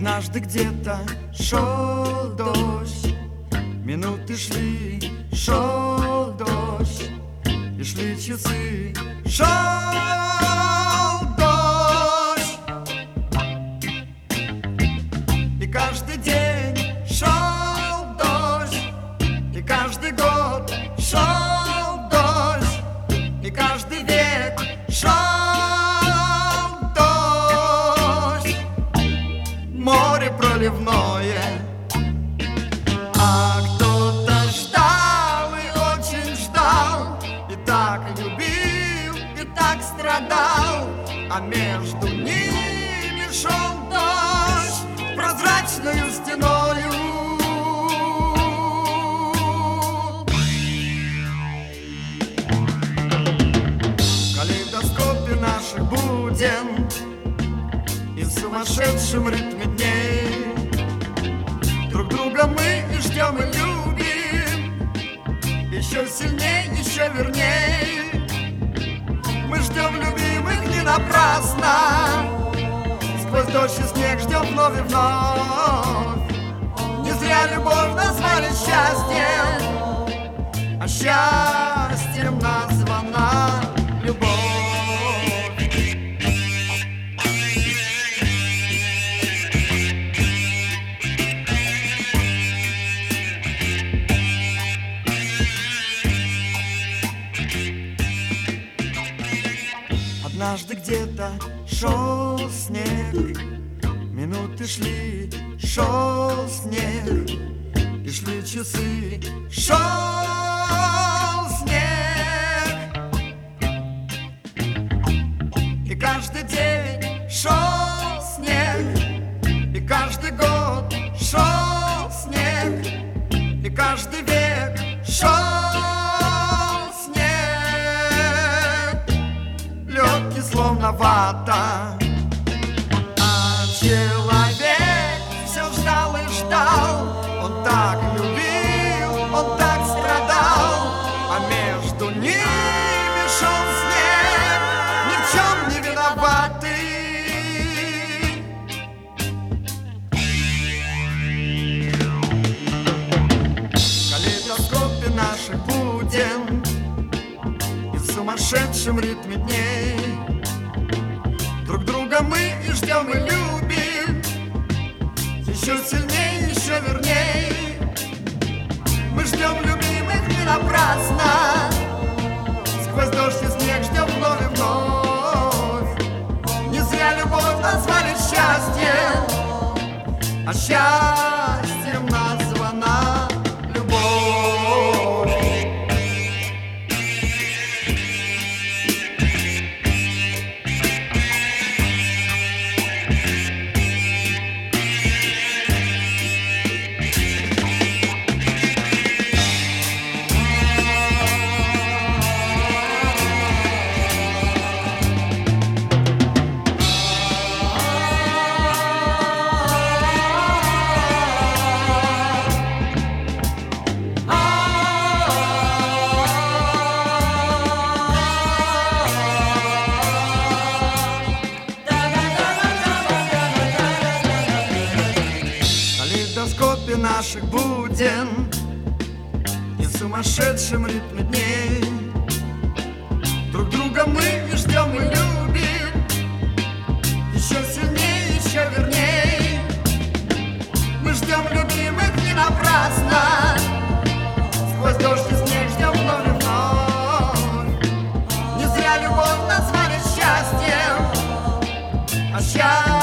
Однажды где-то шел дождь, минуты шли, шел дождь, и шли часы, шел дождь. И каждый день шел дождь, и каждый год шел дождь, и каждый век шел дождь. Море проливное, а кто-то ждал и очень ждал, и так любил, и так страдал, а между ними шел дождь прозрачною стеною. В калейдоскопе наших буден и в сумасшедшем ритме дней друг друга мы и ждем, и любим еще сильней, еще верней. Мы ждем любимых не напрасно, сквозь дождь и снег ждем вновь и вновь. Не зря любовь назвали счастьем, а счастьем названа любовь. Однажды где-то шел снег, минуты шли, шел снег, и шли часы, шел снег. И каждый день шел снег, и каждый год шел снег, и каждый век шел снег. Легкий, словно вата, а человек все ждал и ждал. Он так любил, он так страдал, а между ними шел снег, ни в чем не виноватый. В калейдоскопе наших буден и в сумасшедшем ритме дней друг друга мы и ждем, и любим еще сильней, еще верней. Мы ждем любимых не напрасно, сквозь дождь и снег ждем вновь и вновь. Не зря любовь назвали счастьем, а счастьем названа любовь. В калейдоскопе наших буден и в сумасшедшем ритме дней друг друга мы и ждем, и любим еще сильней, еще верней. Мы ждем любимых не напрасно, сквозь дождь и снег ждем вновь и вновь. Не зря любовь назвали счастьем, а счастьем